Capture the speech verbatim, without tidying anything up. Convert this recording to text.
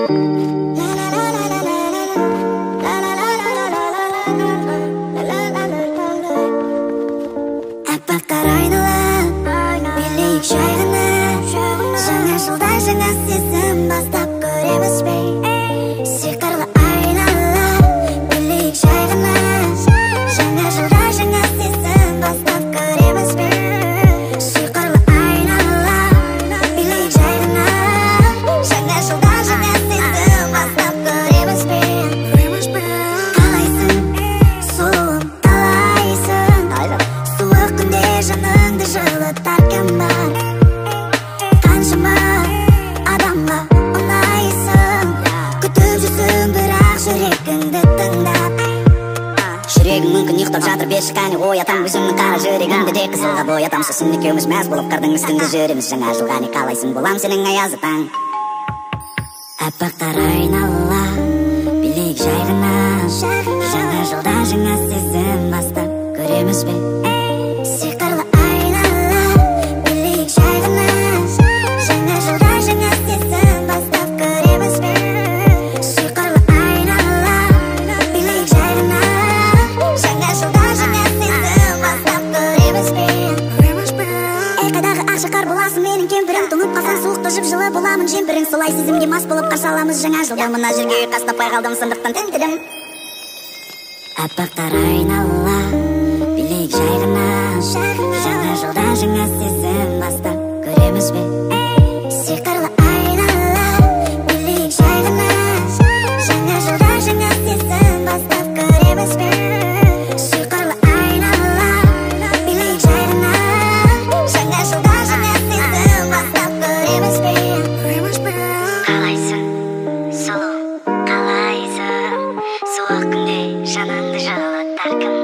Аппақтар айналып, билейік жай ғана. Жаңа жылда жаңа сезім бастап көреміз бе? Сиқырлы айналып, билейік жай ғана. Жаңа жылда жаңа сезім бастап көреміз бе? Сиқырлы айналып, билейік жай ғана. Жаңа жылда жаңа сезім бастап көреміз бе? Қалайсың, сұлуым, қалайсың? Суық күнде жаныңды жылытар кім бар? Қаншама адамға ұнайсың, күтіп жүрсің бірақ жүрегіңді тыңдап. Жүрегің мүмкін ұйықтап жатыр, бешік әне оятам. Өзімнің қара жүрегімді де қызылға боятам. Сосын екеуміз мәз болып қырдың үстінде жүреміз. Жаңа жылға не қалайсың, болам сенің аязы таң. Аппақтар айнала, билейік жай ғана. Жаңа жылда жаңа сезім бастап көреміз бе? Сиқырлы айналып, билейік жай ғана. Жаңа жылда жаңа сезім бастап көреміз бе? Сиқырлы айналып, билейік жай ғана. Жаңа жылда жаңа сезім бастап көреміз бе? Эй, қайдағы ақша қар боласың менің кемпірім? Тоңып қалсаң суықта жып-жылы боламын жемпірің. Солай сезімге мас болып қарсы аламыз жаңа жылда. Мына жерге ұйқас таппай қалдым, сондықтан тентірім. Аппақтар айнала, билейік жай ғана. Жаңа жылда жаңа сезім бастап көреміз бе? Сиқырлы айналып, билейік жай ғана. Жаңа жылда жаңа сезім бастап көреміз бе? Сиқырлы айналып, билейік жай ғана. Жаңа жылда жаңа сезім бастап көреміз бе? Қалайсың, сұлу, қалайсың? Суық күнде жаныңды жылытар кім